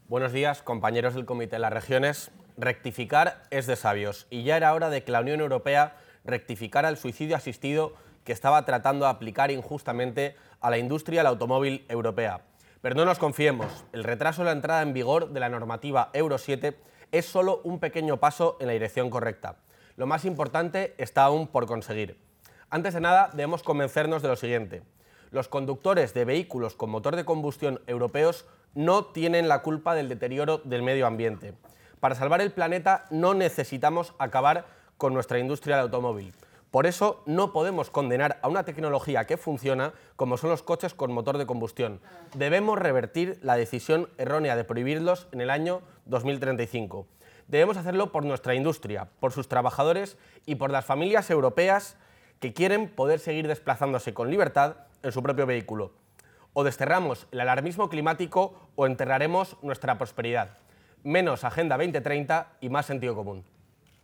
Buenos días, compañeros del Comité de las Regiones. Rectificar es de sabios y ya era hora de que la Unión Europea rectificara el suicidio asistido que estaba tratando de aplicar injustamente a la industria del automóvil europea. Pero no nos confiemos, el retraso de la entrada en vigor de la normativa Euro 7 es solo un pequeño paso en la dirección correcta. Lo más importante está aún por conseguir. Antes de nada, debemos convencernos de lo siguiente. Los conductores de vehículos con motor de combustión europeos no tienen la culpa del deterioro del medio ambiente. Para salvar el planeta no necesitamos acabar con nuestra industria del automóvil. Por eso no podemos condenar a una tecnología que funciona como son los coches con motor de combustión. Debemos revertir la decisión errónea de prohibirlos en el año 2035. Debemos hacerlo por nuestra industria, por sus trabajadores y por las familias europeas que quieren poder seguir desplazándose con libertad en su propio vehículo. O desterramos el alarmismo climático o enterraremos nuestra prosperidad. Menos Agenda 2030 y más sentido común.